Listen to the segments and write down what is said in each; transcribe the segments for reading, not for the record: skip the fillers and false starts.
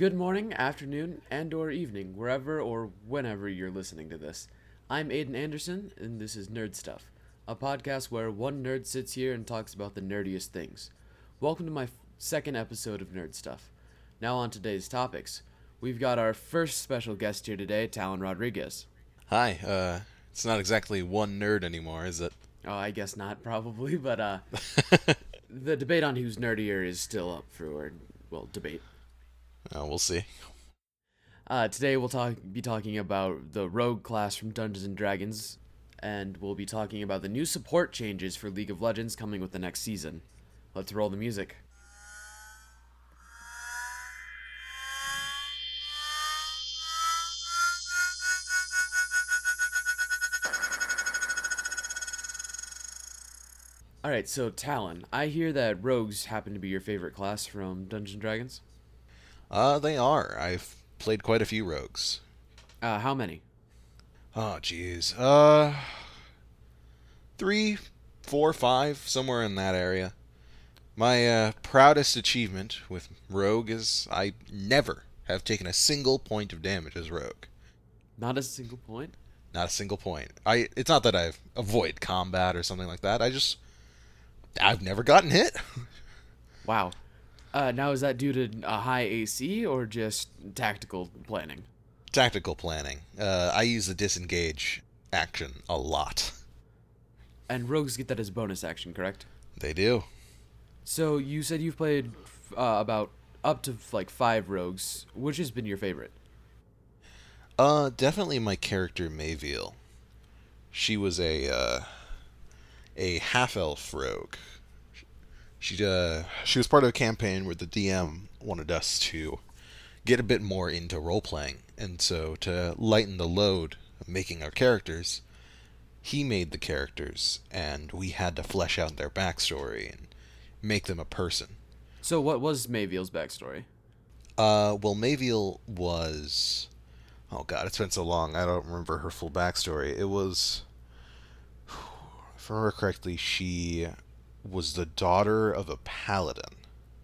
Good morning, afternoon, and or evening, wherever or whenever you're listening to this. I'm Aiden Anderson, and this is Nerd Stuff, a podcast where one nerd sits here and talks about the nerdiest things. Welcome to my second episode of Nerd Stuff. Now on today's topics. We've got our first special guest here today, Talon Rodriguez. Hi, it's not exactly one nerd anymore, is it? Oh, I guess not, probably, but the debate on who's nerdier is still up for, debate. We'll see. Today we'll be talking about the Rogue class from Dungeons and Dragons, and we'll be talking about the new support changes for League of Legends coming with the next season. Let's roll the music. Alright, so Talon, I hear that Rogues happen to be your favorite class from Dungeons and Dragons. They are. I've played quite a few rogues. How many? Oh, jeez. 3, 4, 5, somewhere in that area. My proudest achievement with rogue is I never have taken a single point of damage as rogue. Not a single point? Not a single point. It's not that I've avoid combat or something like that. I've never gotten hit. Wow. Now, is that due to a high AC or just tactical planning? Tactical planning. I use the disengage action a lot. And rogues get that as bonus action, correct? They do. So you said you've played about up to like 5 rogues. Which has been your favorite? Definitely my character Mayviel. She was a half-elf rogue. She was part of a campaign where the DM wanted us to get a bit more into role-playing, and so to lighten the load of making our characters, he made the characters, and we had to flesh out their backstory and make them a person. So what was Mayviel's backstory? Well, Mayviel was... Oh god, it's been so long, I don't remember her full backstory. It was... If I remember correctly, she was the daughter of a paladin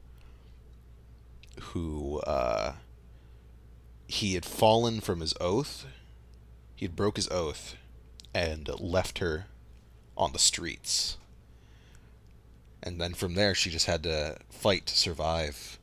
who he had fallen from his oath. He had broke his oath and left her on the streets. And then from there, she just had to fight to survive.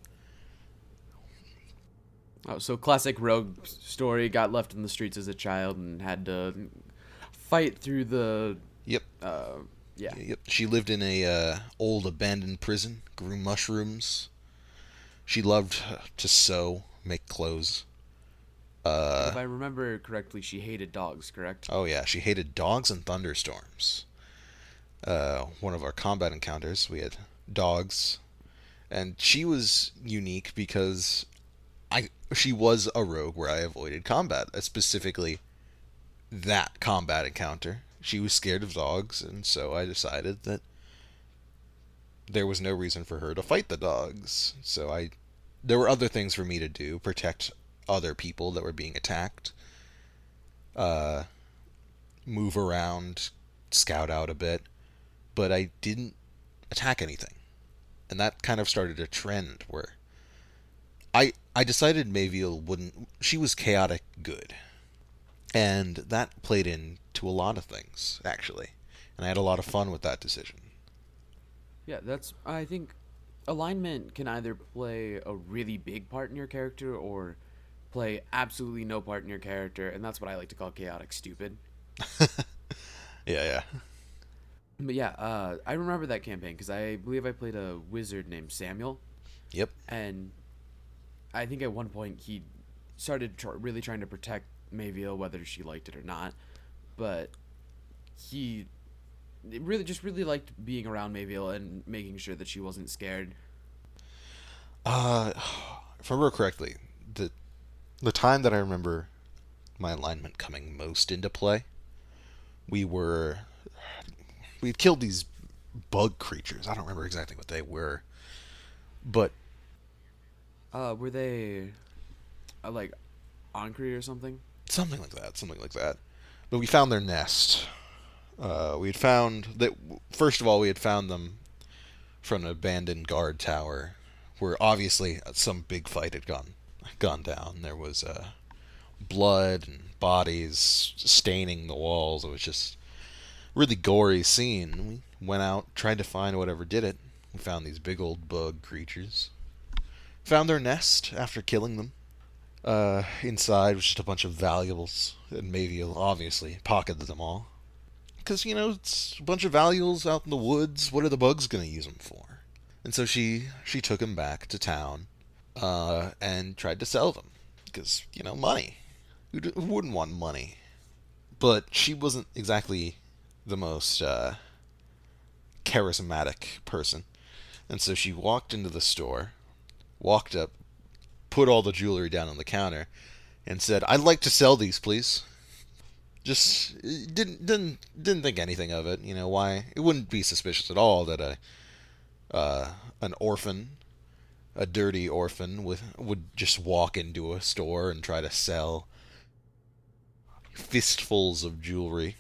Oh, so classic rogue story, got left in the streets as a child and had to fight through the... Yep. Yeah. Yep. She lived in a old abandoned prison, grew mushrooms. She loved to sew, make clothes. If I remember correctly, she hated dogs, correct? Oh yeah, she hated dogs and thunderstorms. One of our combat encounters, we had dogs, and she was unique because she was a rogue where I avoided combat, specifically that combat encounter. She was scared of dogs, and so I decided that there was no reason for her to fight the dogs. So there were other things for me to do, protect other people that were being attacked, move around, scout out a bit, but I didn't attack anything. And that kind of started a trend where I decided Mayviel wouldn't... She was chaotic good. And that played into a lot of things, actually. And I had a lot of fun with that decision. Yeah, I think alignment can either play a really big part in your character or play absolutely no part in your character, and that's what I like to call chaotic stupid. Yeah. But yeah, I remember that campaign because I believe I played a wizard named Samuel. Yep. And I think at one point he started really trying to protect Mayviel, whether she liked it or not, but he really liked being around Mayviel and making sure that she wasn't scared. If I remember correctly, the time that I remember my alignment coming most into play, we'd killed these bug creatures. I don't remember exactly what they were, but Were they like Ankri or something? Something like that. But we found their nest. We had found that, first of all, we had found them from an abandoned guard tower where obviously some big fight had gone down. There was blood and bodies staining the walls. It was just a really gory scene. We went out, tried to find whatever did it. We found these big old bug creatures. Found their nest after killing them. Inside was just a bunch of valuables, and Maviel obviously pocketed them all. Because, it's a bunch of valuables out in the woods. What are the bugs going to use them for? And so she took them back to town and tried to sell them. Because, money. Who wouldn't want money? But she wasn't exactly the most charismatic person. And so she walked into the store, walked up, put all the jewelry down on the counter, and said, "I'd like to sell these, please." Just didn't think anything of it. Why? It wouldn't be suspicious at all that an orphan, a dirty orphan, would just walk into a store and try to sell fistfuls of jewelry.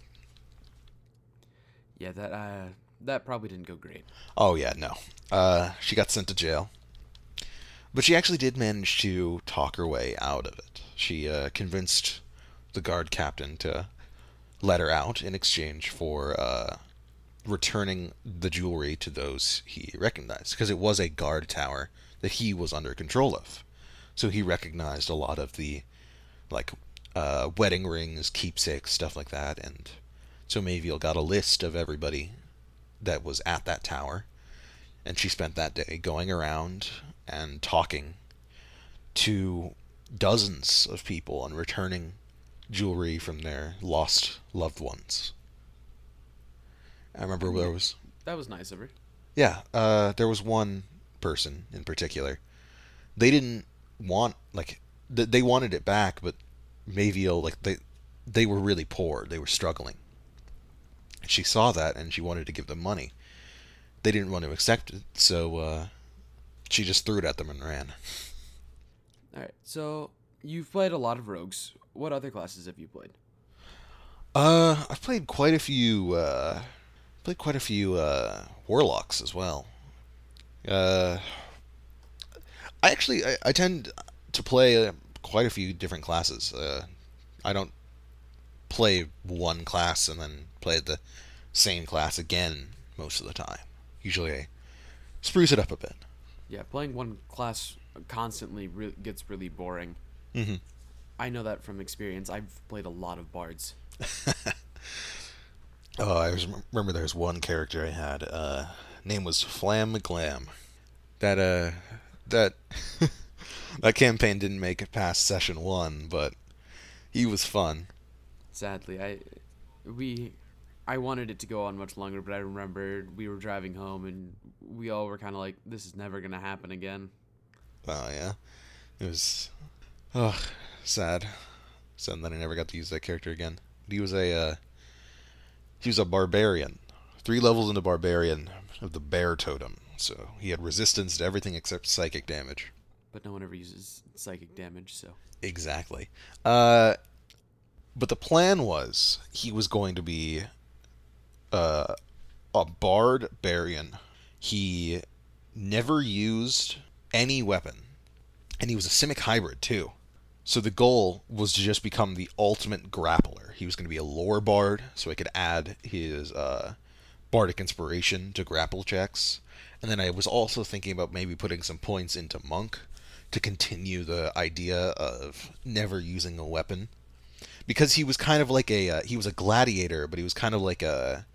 Yeah, that probably didn't go great. Oh yeah, no. She got sent to jail. But she actually did manage to talk her way out of it. She convinced the guard captain to let her out in exchange for returning the jewelry to those he recognized. Because it was a guard tower that he was under control of. So he recognized a lot of the, wedding rings, keepsakes, stuff like that. And so Maviel got a list of everybody that was at that tower. And she spent that day going around and talking to dozens of people and returning jewelry from their lost loved ones. I remember there was... That was nice of her. Yeah, there was one person in particular. They didn't want, they wanted it back, but Maviel, they were really poor. They were struggling. She saw that and she wanted to give them money. They didn't want to accept it, so she just threw it at them and ran. Alright, so you've played a lot of rogues. What other classes have you played? I've played quite a few warlocks as well. I tend to play quite a few different classes. I don't play one class and then play the same class again most of the time. Usually I spruce it up a bit. Yeah, playing one class constantly gets really boring. Mm-hmm. I know that from experience. I've played a lot of bards. Oh, I remember there's one character I had. Name was Flam McGlam. That that campaign didn't make it past session 1, but he was fun. Sadly, I wanted it to go on much longer, but I remember we were driving home and we all were kind of like, this is never gonna happen again. Oh yeah, it was sad that I never got to use that character again. He was a barbarian, 3 levels into barbarian of the bear totem, so he had resistance to everything except psychic damage. But no one ever uses psychic damage, so Exactly. But the plan was he was going to be a barbarian. He never used any weapon, and he was a Simic hybrid too. So the goal was to just become the ultimate grappler. He was going to be a lore bard, so he could add his bardic inspiration to grapple checks. And then I was also thinking about maybe putting some points into monk to continue the idea of never using a weapon. Because he was kind of like he was a gladiator, but he was kind of like a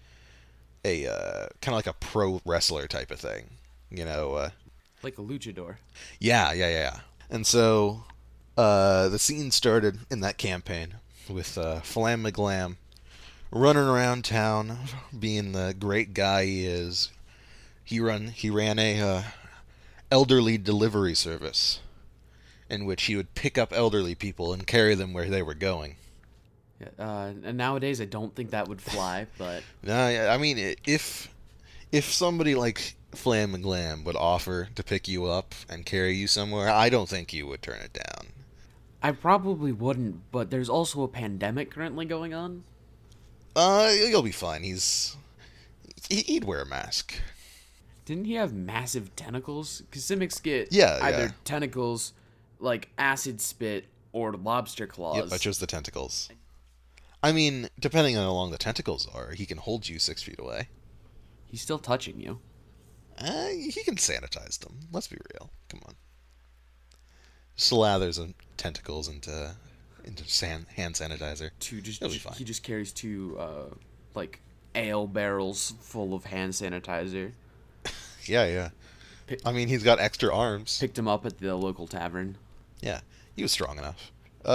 pro wrestler type of thing, like a luchador. Yeah. And so the scene started in that campaign with Flam McGlam running around town, being the great guy he is. He ran a elderly delivery service, in which he would pick up elderly people and carry them where they were going. Yeah, and nowadays I don't think that would fly, but I mean, if somebody like Flam McGlam would offer to pick you up and carry you somewhere, I don't think you would turn it down. I probably wouldn't, but there's also a pandemic currently going on. You'll be fine. He'd wear a mask. Didn't he have massive tentacles? Because Simics get Yeah. either tentacles, like acid spit or lobster Yep, I claws. chose the tentacles. I mean, depending on how long the tentacles are, he can hold you 6 feet away. He's still touching you. He can sanitize them. Let's be real. Come on. Slathers some tentacles into hand sanitizer. It'll be fine. He just carries two like ale barrels full of hand sanitizer. Yeah, yeah. Pick, I mean, he's got extra arms. Picked him up at the local tavern. Yeah, he was strong enough.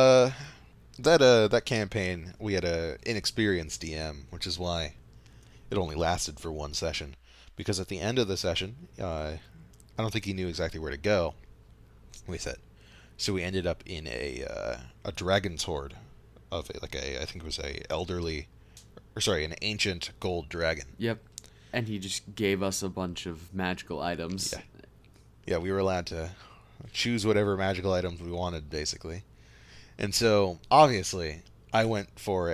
That campaign we had a inexperienced DM, which is why it only lasted for one session. Because at the end of the session, I don't think he knew exactly where to go with it. So we ended up in a dragon's horde of I think it was an ancient gold dragon. Yep. And he just gave us a bunch of magical items. Yeah. Yeah, we were allowed to choose whatever magical items we wanted, basically. And so, obviously, I went for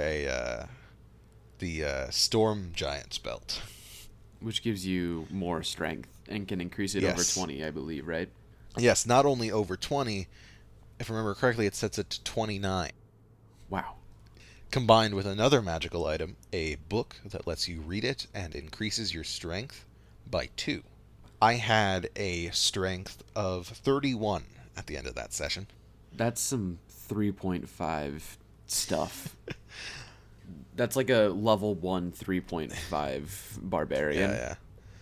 the Storm Giant's belt. Which gives you more strength and can increase it over 20, I believe, right? Yes, not only over 20, if I remember correctly, it sets it to 29. Wow. Combined with another magical item, a book that lets you read it and increases your strength by 2. I had a strength of 31 at the end of that session. That's some 3.5 stuff. That's like a level 1 3.5 barbarian. Yeah,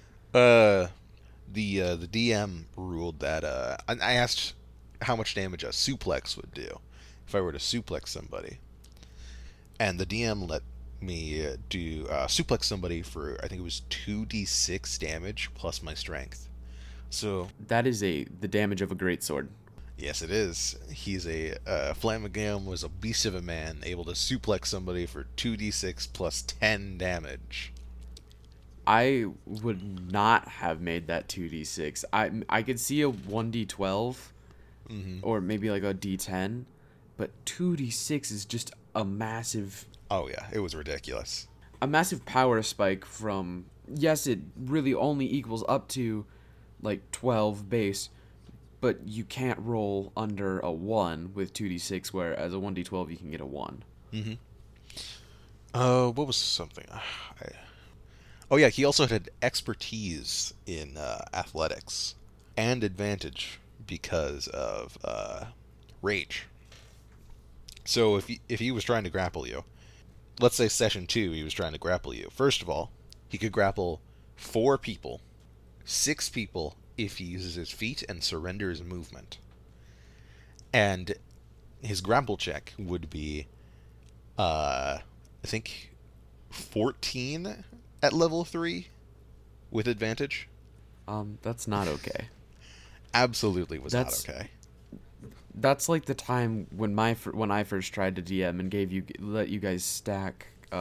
yeah. The DM ruled that I asked how much damage a suplex would do if I were to suplex somebody. And the DM let me do suplex somebody for, I think it was 2d6 damage plus my strength. So that is the damage of a greatsword. Yes, it is. He's Flamagam was a beast of a man, able to suplex somebody for 2d6 plus 10 damage. I would not have made that 2d6. I could see a 1d12 or maybe like a d10, but 2d6 is just a massive... Oh yeah, it was ridiculous. A massive power spike from... Yes, it really only equals up to like 12 base, but you can't roll under a 1 with 2d6, whereas a 1d12 you can get a 1. Mm-hmm. What was something? Oh yeah, he also had expertise in athletics and advantage because of rage. So if he was trying to grapple you, let's say session 2, he was trying to grapple you. First of all, he could grapple 4 people, 6 people if he uses his feet and surrenders movement. And his grapple check would be, I think, 14 at level 3 with advantage. That's not okay. Absolutely was not okay. That's like the time when I first tried to DM and let you guys stack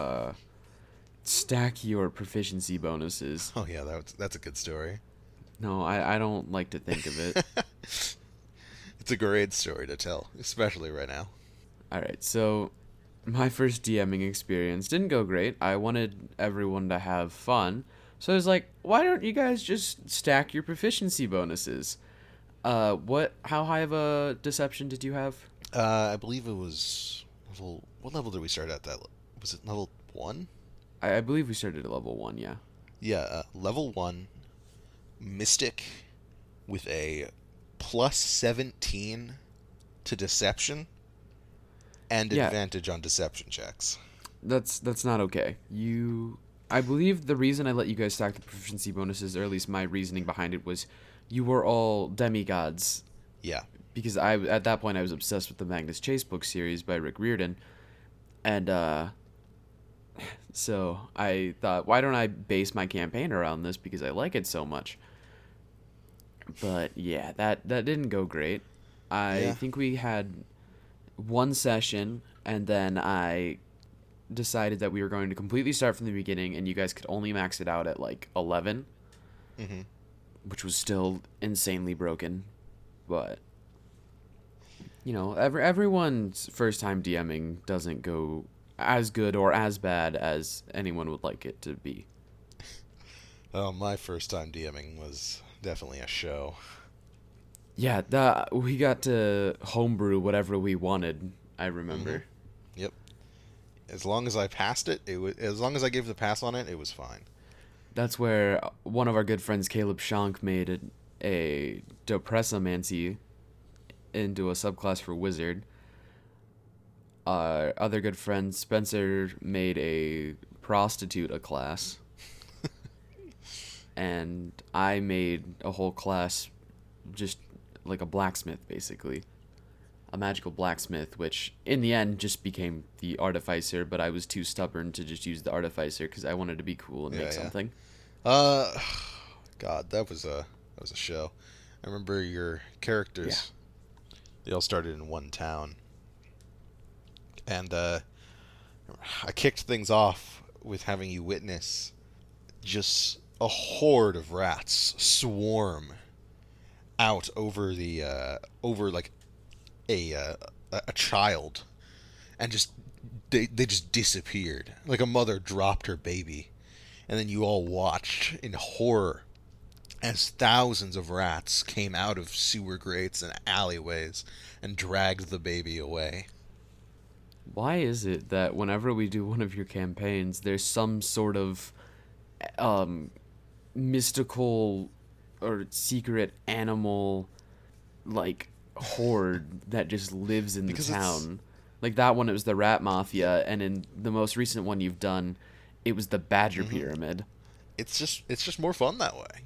your proficiency bonuses. Oh yeah, that's a good story. No, I don't like to think of it. It's a great story to tell, especially right now. Alright, so my first DMing experience didn't go great. I wanted everyone to have fun. So I was like, why don't you guys just stack your proficiency bonuses? How high of a deception did you have? I believe it was what level did we start at? That was it level 1? I believe we started at level 1, yeah. Yeah, level 1, Mystic with a plus 17 to deception and advantage on deception checks. That's not okay. I believe the reason I let you guys stack the proficiency bonuses, or at least my reasoning behind it, was you were all demigods. Yeah. Because at that point I was obsessed with the Magnus Chase book series by Rick Riordan, and so I thought, why don't I base my campaign around this because I like it so much. But yeah, that didn't go great. I think we had one session, and then I decided that we were going to completely start from the beginning, and you guys could only max it out at like 11, which was still insanely broken. But you know, everyone's first time DMing doesn't go as good or as bad as anyone would like it to be. Oh, my first time DMing was definitely a show. Yeah, we got to homebrew whatever we wanted. I Hmm. remember. Yep. As long as I passed it, it was as long as I gave the pass on it, it was fine. That's where one of our good friends, Caleb Shank, made a Depressomancy into a subclass for Wizard. Our other good friend, Spencer, made a Prostitute a class. And I made a whole class just like a blacksmith, basically. A magical blacksmith, which in the end just became the artificer, but I was too stubborn to just use the artificer because I wanted to be cool and make Yeah, yeah. something. Uh, God, that was a show. I remember your Yeah. characters. They all started in one town, and I kicked things off with having you witness just a horde of rats swarm out over like a child, and just they just disappeared like a mother dropped her baby, and then you all watched in horror as thousands of rats came out of sewer grates and alleyways and dragged the baby away. Why is it that whenever we do one of your campaigns, there's some sort of um, mystical or secret animal like horde that just lives in the Because it's town? Like that one, it was the rat mafia, and in the most recent one you've done, it was the badger hmm pyramid. it's just more fun that way.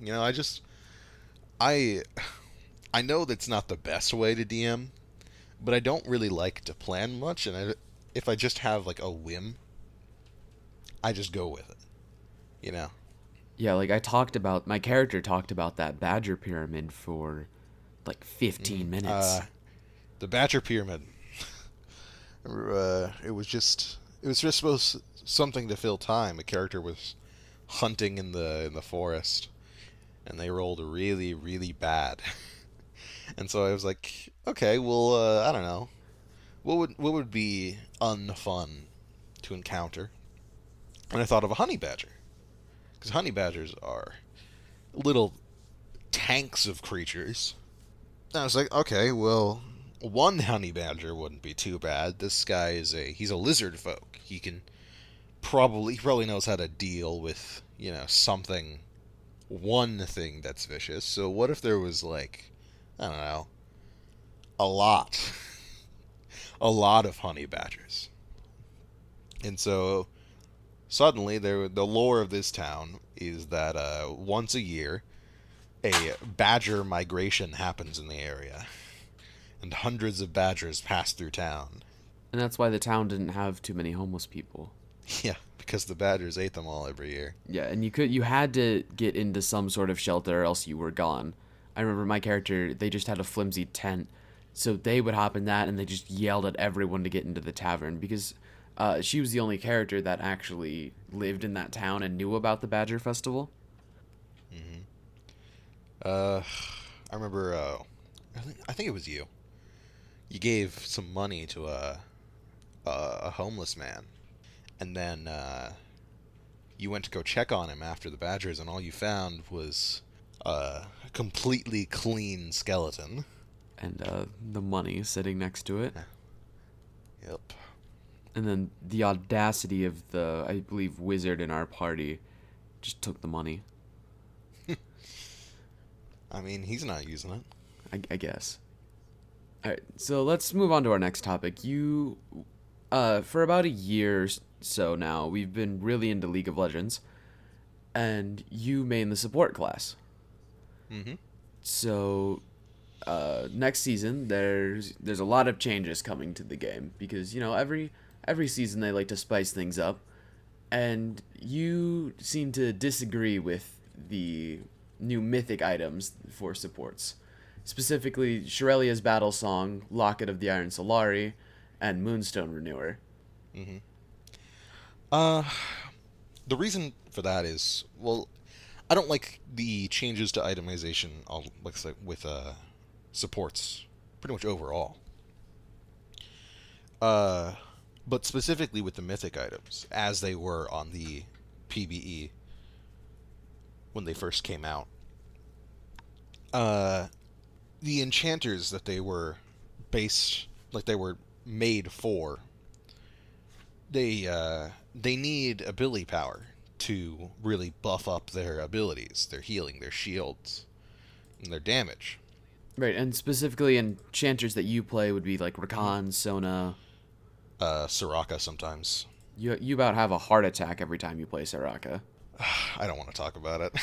I I know that's not the best way to DM, but I don't really like to plan much, and if I just have like a whim, I just go with it. You know. Yeah, like my character talked about that badger pyramid for like hmm 15 minutes. the Badger Pyramid. It was just supposed something to fill time. A character was hunting in the forest, and they rolled really really bad. And so I was like, okay, well, I don't know, what would be unfun to encounter, and I thought of a honey badger because honey badgers are little tanks of creatures. And I was like, okay, well, one honey badger wouldn't be too bad. This guy he's a lizard folk. He probably knows how to deal with something, one thing that's vicious. So what if there was like, I don't know, a lot, a lot of honey badgers, and so suddenly the lore of this town is that once a year a badger migration happens in the area, and hundreds of badgers pass through town. And that's why the town didn't have too many homeless people. Yeah, because the badgers ate them all every year. Yeah, and you had to get into some sort of shelter or else you were gone. I remember my character, they just had a flimsy tent. So they would hop in that and they just yelled at everyone to get into the tavern because she was the only character that actually lived in that town and knew about the Badger Festival. hmm Uh, I remember. I think it was you. You gave some money to a homeless man, and then you went to go check on him after the badgers, and all you found was a completely clean skeleton. And the money sitting next to it. Yep. And then the audacity of the, I believe, wizard in our party just took the money, I mean, he's not using it. I guess. All right, so let's move on to our next topic. For about a year or so now, we've been really into League of Legends, and you main the support class. Mm-hmm. So, next season, there's a lot of changes coming to the game because every season they like to spice things up, and you seem to disagree with the new mythic items for supports. Specifically, Shirelia's Battle Song, Locket of the Iron Solari, and Moonstone Renewer. Mm-hmm. Uh, the reason for that is, well, I don't like the changes to itemization. Like I said, with supports, pretty much overall. Uh, but specifically with the mythic items, as they were on the PBE when they first came out. Uh, the enchanters that they were based, like they were made for, they need ability power to really buff up their abilities, their healing, their shields, and their damage. Right, and specifically enchanters that you play would be like Rakan, Sona. Soraka sometimes. You about have a heart attack every time you play Soraka. I don't want to talk about it.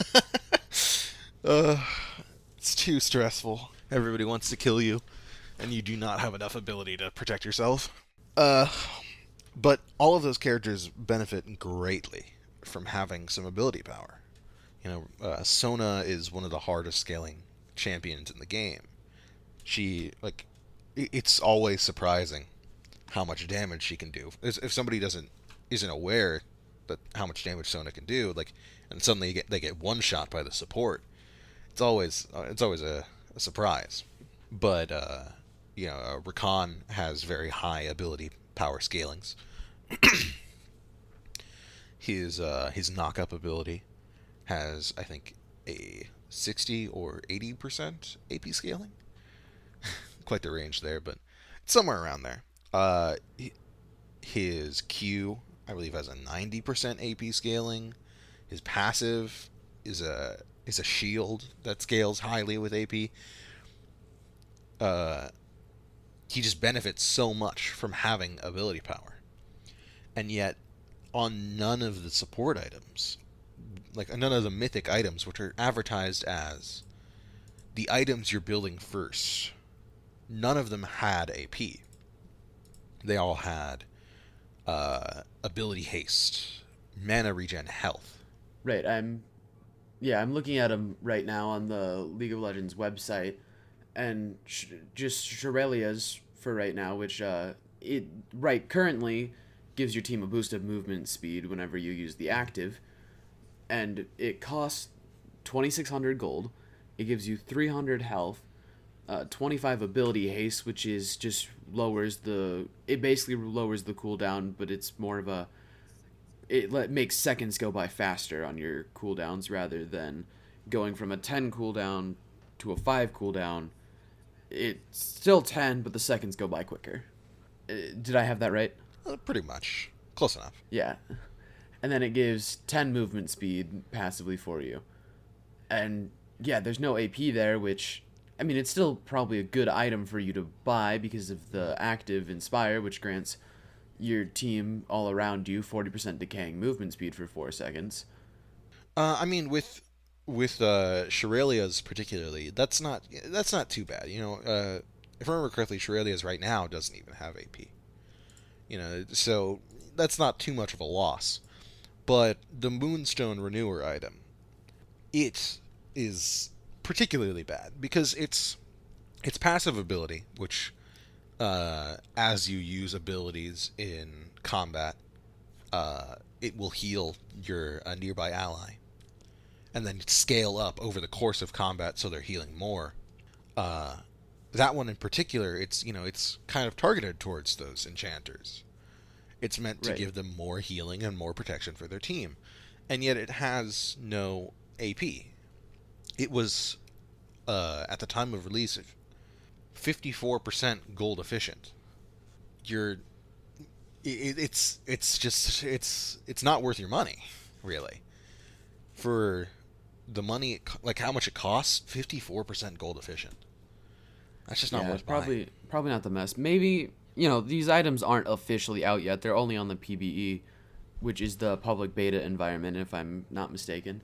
It's too stressful. Everybody wants to kill you, and you do not have enough ability to protect yourself. But all of those characters benefit greatly from having some ability power. Sona is one of the hardest scaling champions in the game. It's always surprising how much damage she can do. If somebody isn't aware that how much damage Sona can do, and suddenly they get one shot by the support, it's always a surprise. But Rakan has very high ability power scalings. His knock-up ability has, I think, a 60 or 80% AP scaling. Quite the range there, but somewhere around there. His Q, I believe, has a 90% AP scaling. His passive is a shield that scales highly with AP. He just benefits so much from having ability power. And yet, on none of the support items, none of the mythic items, which are advertised as the items you're building first, none of them had AP. They all had ability haste, mana regen, health. Right, I'm looking at them right now on the League of Legends website, and just Shurelya's for right now, which currently gives your team a boost of movement speed whenever you use the active, and it costs 2,600 gold. It gives you 300 health, 25 ability haste, which is just basically lowers the cooldown, but it's more of it makes seconds go by faster on your cooldowns rather than going from a 10 cooldown to a 5 cooldown. It's still 10, but the seconds go by quicker. Did I have that right? Pretty much. Close enough. Yeah. And then it gives 10 movement speed passively for you. And yeah, there's no AP there, which, I mean, it's still probably a good item for you to buy because of the active Inspire, which grants your team all around you 40% decaying movement speed for 4 seconds. I mean, with Shurelya's particularly, that's not too bad. If I remember correctly, Shurelya's right now doesn't even have AP. So that's not too much of a loss. But the Moonstone Renewer item, it is particularly bad because its passive ability, which as you use abilities in combat, it will heal your nearby ally, and then scale up over the course of combat so they're healing more. That one in particular, it's kind of targeted towards those enchanters. It's meant to give them more healing and more protection for their team, and yet it has no AP. It was at the time of release 54% gold efficient. It's not worth your money, really. For the money, how much it costs, 54% gold efficient. That's just not worth buying. Probably not the best. Maybe, these items aren't officially out yet. They're only on the PBE, which is the public beta environment, if I'm not mistaken.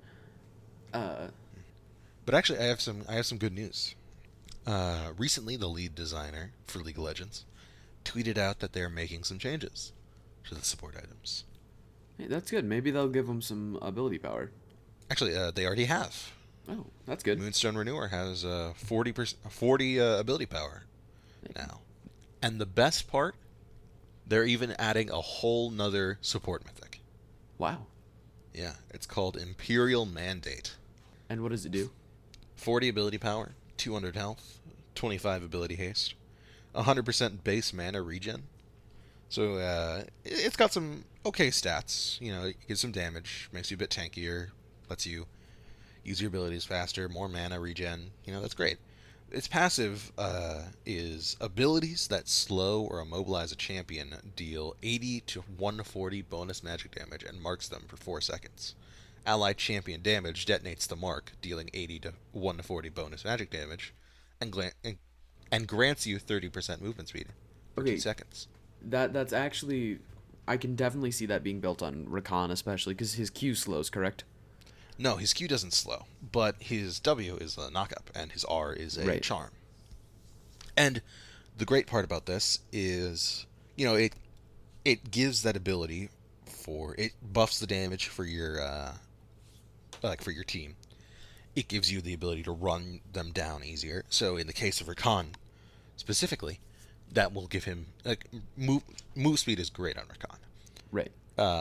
But actually, I have some good news. Recently, the lead designer for League of Legends tweeted out that they're making some changes to the support items. Hey, that's good. Maybe they'll give them some ability power. Actually, they already have. Oh, that's good. Moonstone Renewer has 40 ability power now. And the best part, they're even adding a whole nother support mythic. Wow. Yeah, it's called Imperial Mandate. And what does it do? 40 ability power, 200 health, 25 ability haste, 100% base mana regen. So it's got some okay stats. It gives some damage, makes you a bit tankier, lets you use your abilities faster, more mana regen. That's great. its passive is abilities that slow or immobilize a champion deal 80 to 140 bonus magic damage and marks them for 4 seconds. Allied champion damage detonates the mark, dealing 80 to 140 bonus magic damage, and grants you 30% movement speed for 2 Okay, seconds. that's actually, I can definitely see that being built on Rakan, especially because his Q slows, correct? No, his Q doesn't slow, but his W is a knockup, and his R is a Right. charm. And the great part about this is, it gives that ability for it buffs the damage for your for your team. It gives you the ability to run them down easier. So in the case of Rakan specifically, that will give him move speed is great on Rakan. Right.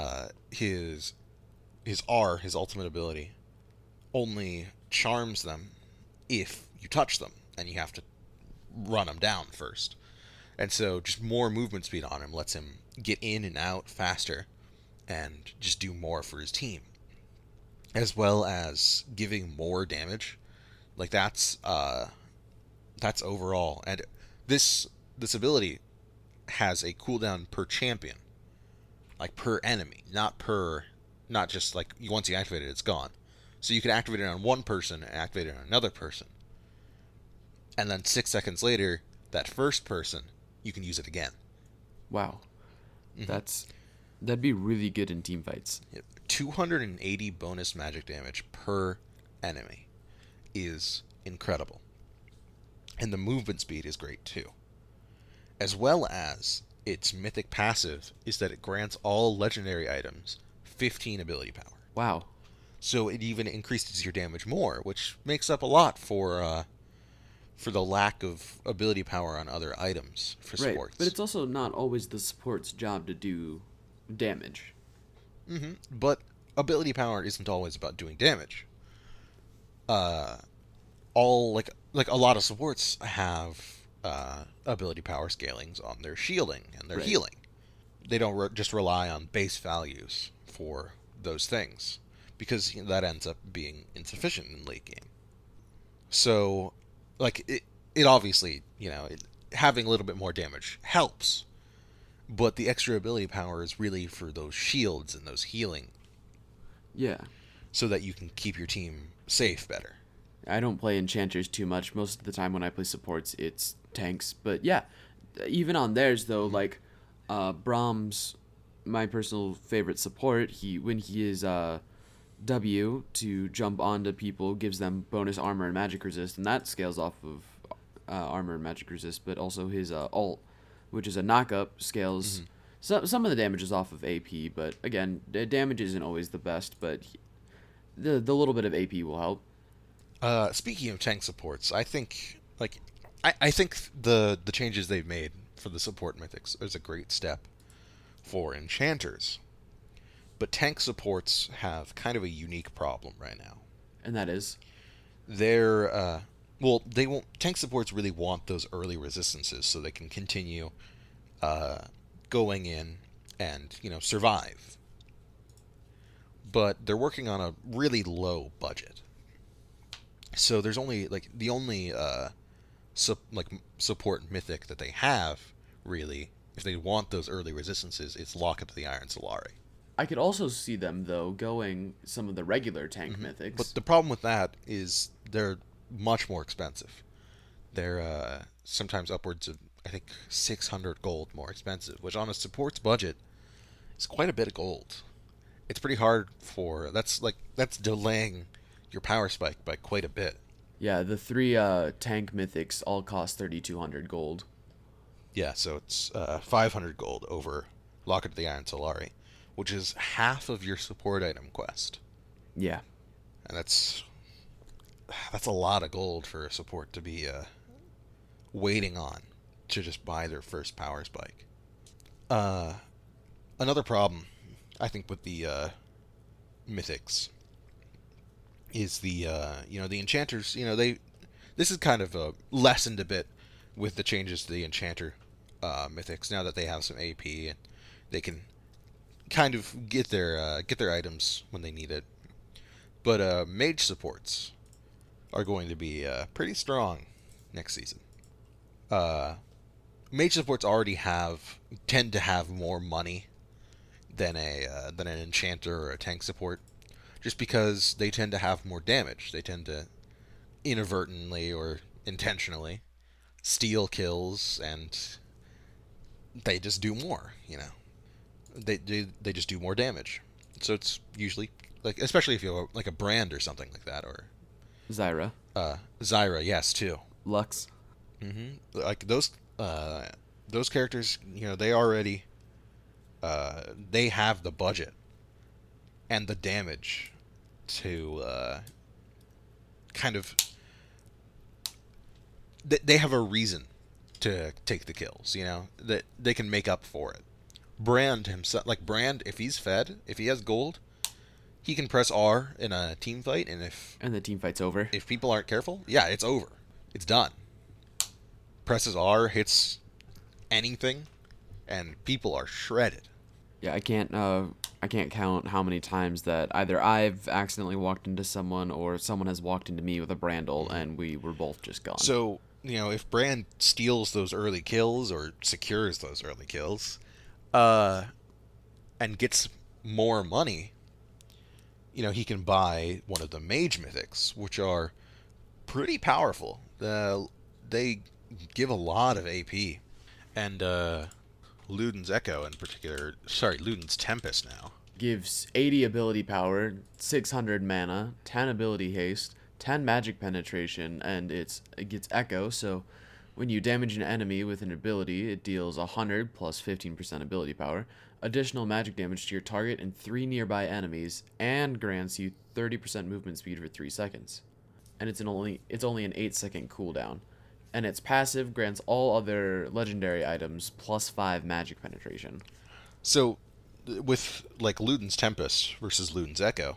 His R, his ultimate ability, only charms them if you touch them, and you have to run them down first. And so just more movement speed on him lets him get in and out faster and just do more for his team. As well as giving more damage. Like that's overall. And this ability has a cooldown per champion. Like per enemy, not just like once you activate it, it's gone. So you can activate it on one person and activate it on another person. And then 6 seconds later, that first person, you can use it again. Wow. Mm-hmm. That'd be really good in team fights. 280 bonus magic damage per enemy is incredible. And the movement speed is great too. As well as its mythic passive is that it grants all legendary items 15 ability power. Wow. So it even increases your damage more, which makes up a lot for the lack of ability power on other items for Right. supports. But it's also not always the support's job to do damage. Mm-hmm. But ability power isn't always about doing damage. All like a lot of supports have ability power scalings on their shielding and their Right. healing. They don't just rely on base values for those things because that ends up being insufficient in late game. So, like it obviously having a little bit more damage helps, but the extra ability power is really for those shields and those healing, Yeah. so that you can keep your team safe better. I don't play enchanters too much. Most of the time when I play supports, it's tanks. But yeah, even on theirs though, like Brahms, my personal favorite support, when he is W to jump onto people gives them bonus armor and magic resist, and that scales off of armor and magic resist. But also his ult, which is a knockup, scales. Some of the damage is off of AP, but again, the damage isn't always the best. But the little bit of AP will help. Speaking of tank supports, I think I think the changes they've made for the support mythics is a great step for enchanters. But tank supports have kind of a unique problem right now. And that is? They're they won't. Tank supports really want those early resistances so they can continue going in and survive. But they're working on a really low budget. So there's only the only support mythic that they have really, if they want those early resistances, it's Lock Up the Iron Solari. I could also see them though going some of the regular tank mythics. But the problem with that is they're much more expensive. They're sometimes upwards of I think 600 gold more expensive, which on a support's budget is quite a bit of gold. It's pretty hard for that's delaying your power spike by quite a bit. Yeah, the three tank mythics all cost 3,200 gold. Yeah, so it's 500 gold over Locket of the Iron Solari, which is half of your support item quest. Yeah. And that's a lot of gold for a support to be waiting on to just buy their first power spike. Another problem, I think, with the mythics is the enchanters. This is kind of lessened a bit with the changes to the enchanter mythics. Now that they have some AP and they can kind of get their items when they need it. But mage supports are going to be pretty strong next season. Uh, Mage supports already tend to have more money than an enchanter or a tank support, just because they tend to have more damage. They tend to inadvertently or intentionally steal kills, and they just do more. They just do more damage. So it's usually like, especially if you're like a Brand or something like that, or Zyra. Zyra, yes, too. Lux. Like those characters, they already they have the budget and the damage to kind of they have a reason to take the kills, that they can make up for it. Brand himself, like Brand, if he's fed, if he has gold, he can press R in a team fight, and And the team fight's over. if people aren't careful, yeah, it's over. It's done. Presses R, hits anything, and people are shredded. Yeah, I can't count how many times that either I've accidentally walked into someone or someone has walked into me with a Brand ult and we were both just gone. So, if Brand steals those early kills or secures those early kills, and gets more money, he can buy one of the Mage Mythics, which are pretty powerful. They give a lot of AP. And Luden's Echo in particular, Luden's Tempest now, Gives 80 ability power, 600 mana, 10 ability haste, 10 magic penetration, and it gets Echo, so when you damage an enemy with an ability, it deals 100 plus 15% ability power, additional magic damage to your target and 3 nearby enemies, and grants you 30% movement speed for 3 seconds. And it's only an 8-second cooldown. And its passive grants all other legendary items plus 5 magic penetration. So, with like Luden's Tempest versus Luden's Echo,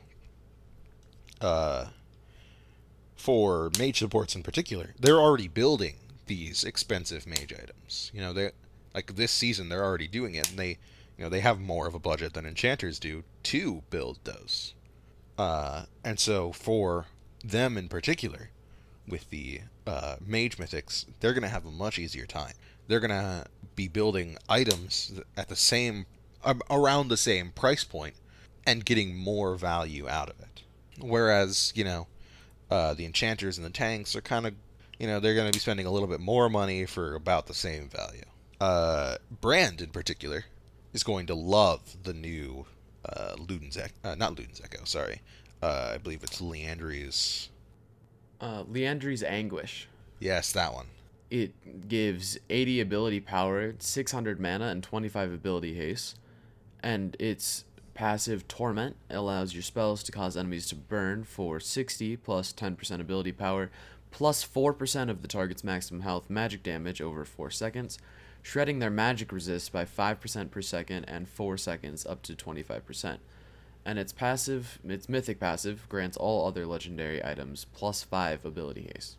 for mage supports in particular, they're already building these expensive mage items. They like this season they're already doing it, and they have more of a budget than enchanters do to build those. And so for them in particular, with the mage mythics, they're going to have a much easier time. They're going to be building items at the same, around the same price point, and getting more value out of it. Whereas, the enchanters and the tanks are kind of, they're going to be spending a little bit more money for about the same value. Brand in particular is going to love the new not Luden's Echo, sorry. I believe it's Liandry's. Liandry's Anguish. Yes, that one. It gives 80 ability power, 600 mana, and 25 ability haste. And its passive Torment allows your spells to cause enemies to burn for 60 plus 10% ability power, plus 4% of the target's maximum health magic damage over 4 seconds, shredding their magic resist by 5% per second and 4 seconds up to 25%. And its mythic passive, grants all other legendary items plus 5 ability haste.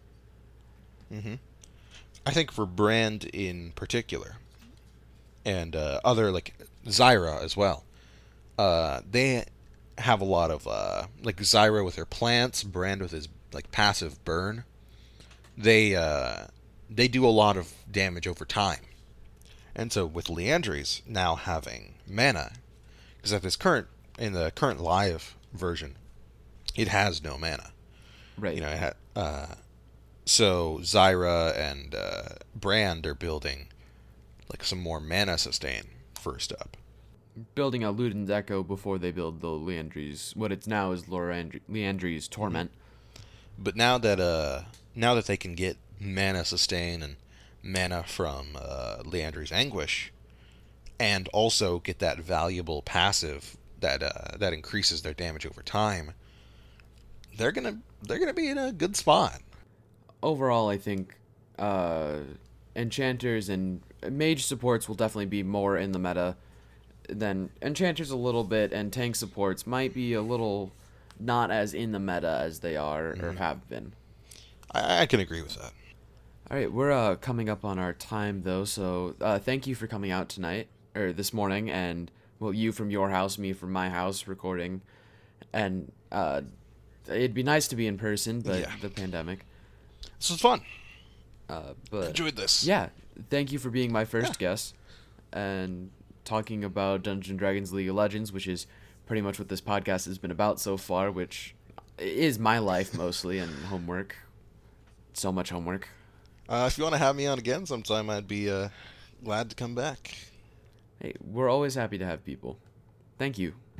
I think for Brand in particular, and other, like Zyra as well, they have a lot of, like Zyra with her plants, Brand with his like passive burn. They do a lot of damage over time. And so with Liandry's now having mana, because in the current live version, it has no mana. Right. So Zyra and Brand are building like some more mana sustain first up. Building a Luden's Echo before they build the Liandry's, what it's now is Liandry's Torment. But now that they can get mana sustain and mana from Liandry's Anguish, and also get that valuable passive that increases their damage over time, they're gonna be in a good spot. Overall, I think enchanters and mage supports will definitely be more in the meta than enchanters a little bit, and tank supports might be a little not as in the meta as they are or have been. I can agree with that. All right, we're coming up on our time though, so thank you for coming out tonight or this morning, and well, you from your house, me from my house, recording, and it'd be nice to be in person, but Yeah. the pandemic. This was fun. But Enjoyed this. yeah, thank you for being my first guest and talking about Dungeons and Dragons League of Legends, which is pretty much what this podcast has been about so far, which is my life mostly and homework. So much homework. If you want to have me on again sometime, I'd be glad to come back. Hey, we're always happy to have people. Thank you.